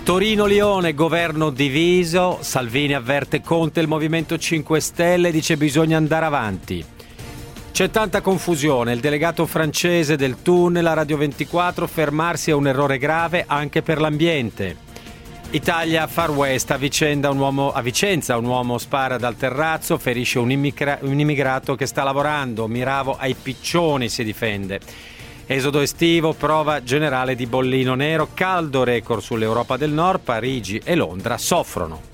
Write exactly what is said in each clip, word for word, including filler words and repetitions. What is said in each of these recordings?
Torino-Lione, governo diviso, Salvini avverte Conte, il Movimento cinque Stelle dice bisogna andare avanti. C'è tanta confusione, il delegato francese del tunnel a Radio ventiquattro, fermarsi è un errore grave anche per l'ambiente. Italia Far West, a, vicenda, un uomo, a Vicenza un uomo spara dal terrazzo, ferisce un, immigra- un immigrato che sta lavorando, miravo ai piccioni si difende. Esodo estivo, prova generale di bollino nero, caldo record sull'Europa del Nord, Parigi e Londra soffrono.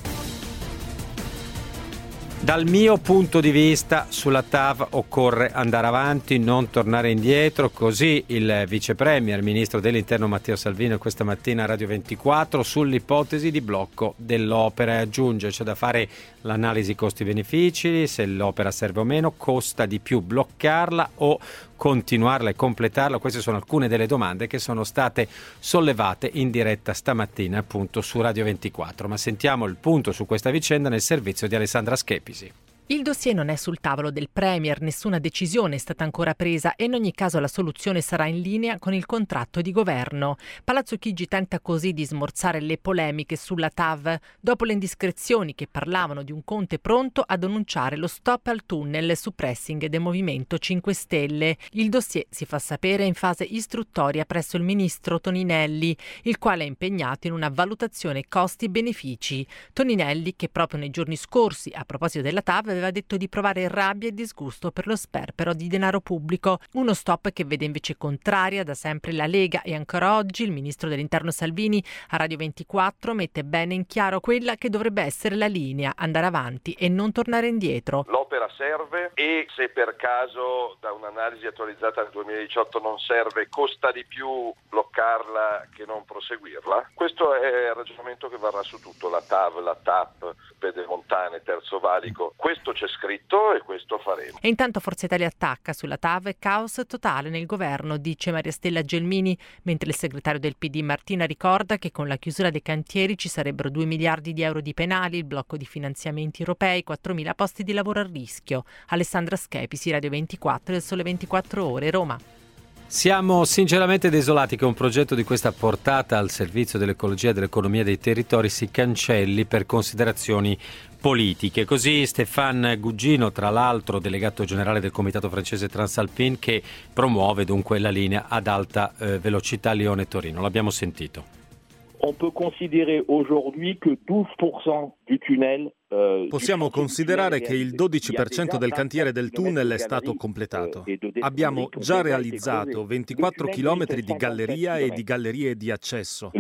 Dal mio punto di vista sulla T A V occorre andare avanti, non tornare indietro, così il vice premier, ministro dell'interno Matteo Salvini questa mattina a Radio ventiquattro sull'ipotesi di blocco dell'opera e aggiunge c'è da fare l'analisi costi-benefici, se l'opera serve o meno, costa di più bloccarla o continuarla e completarla. Queste sono alcune delle domande che sono state sollevate in diretta stamattina appunto su Radio ventiquattro, ma sentiamo il punto su questa vicenda nel servizio di Alessandra Schepisi. Il dossier non è sul tavolo del Premier, nessuna decisione è stata ancora presa e in ogni caso la soluzione sarà in linea con il contratto di governo. Palazzo Chigi tenta così di smorzare le polemiche sulla T A V dopo le indiscrezioni che parlavano di un Conte pronto ad annunciare lo stop al tunnel su pressing del Movimento cinque Stelle. Il dossier si fa sapere in fase istruttoria presso il ministro Toninelli, il quale è impegnato in una valutazione costi-benefici. Toninelli, che proprio nei giorni scorsi, a proposito della T A V, aveva detto di provare rabbia e disgusto per lo sperpero di denaro pubblico, uno stop che vede invece contraria da sempre la Lega e ancora oggi il ministro dell'interno Salvini a Radio ventiquattro mette bene in chiaro quella che dovrebbe essere la linea, andare avanti e non tornare indietro. L'opera serve e se per caso da un'analisi attualizzata nel duemiladiciotto non serve, costa di più bloccarla che non proseguirla. Questo è il ragionamento che varrà su tutto, la T A V, la T A P, Pedemontane, Terzo Valico. Questo c'è scritto e questo faremo. E intanto Forza Italia attacca sulla T A V, caos totale nel governo, dice Maria Stella Gelmini, mentre il segretario del P D Martina ricorda che con la chiusura dei cantieri ci sarebbero due miliardi di euro di penali, il blocco di finanziamenti europei, quattromila posti di lavoro a rischio. Alessandra Schepisi, Radio ventiquattro del Sole ventiquattro Ore, Roma. Siamo sinceramente desolati che un progetto di questa portata al servizio dell'ecologia e dell'economia dei territori si cancelli per considerazioni politiche. Così Stéphane Gugino, tra l'altro delegato generale del comitato francese Transalpine, che promuove dunque la linea ad alta eh, velocità Lione-Torino. L'abbiamo sentito. On peut considérer aujourd'hui que douze pour cent du tunnel Possiamo considerare che il dodici per cento del cantiere del tunnel è stato completato. Abbiamo già realizzato ventiquattro chilometri di galleria e di gallerie di accesso.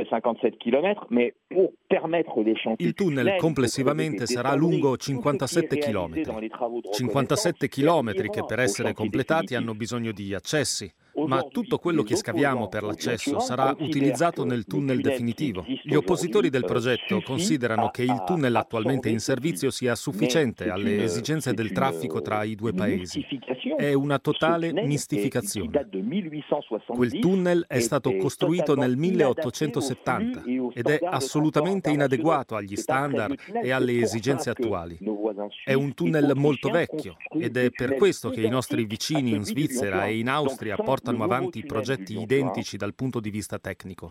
Il tunnel complessivamente sarà lungo cinquantasette chilometri. cinquantasette chilometri che per essere completati hanno bisogno di accessi. Ma tutto quello che scaviamo per l'accesso sarà utilizzato nel tunnel definitivo. Gli oppositori del progetto considerano che il tunnel attualmente in servizio sia sufficiente alle esigenze del traffico tra i due paesi. È una totale mistificazione. Quel tunnel è stato costruito nel milleottocentosettanta ed è assolutamente inadeguato agli standard e alle esigenze attuali. È un tunnel molto vecchio ed è per questo che i nostri vicini in Svizzera e in Austria portano avanti progetti identici dal punto di vista tecnico.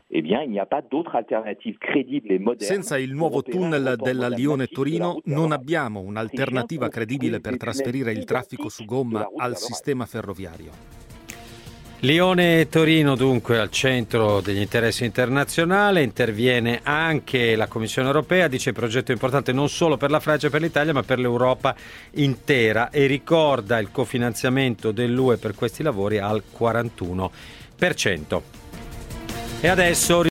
Senza il nuovo tunnel della Lione-Torino non abbiamo un'alternativa credibile per trasferire il traffico su gomma al sistema ferroviario. Lione-Torino dunque al centro degli interessi internazionali, interviene anche la Commissione Europea, dice il progetto è importante non solo per la Francia e per l'Italia ma per l'Europa intera e ricorda il cofinanziamento dell'U E per questi lavori al quarantuno per cento. E adesso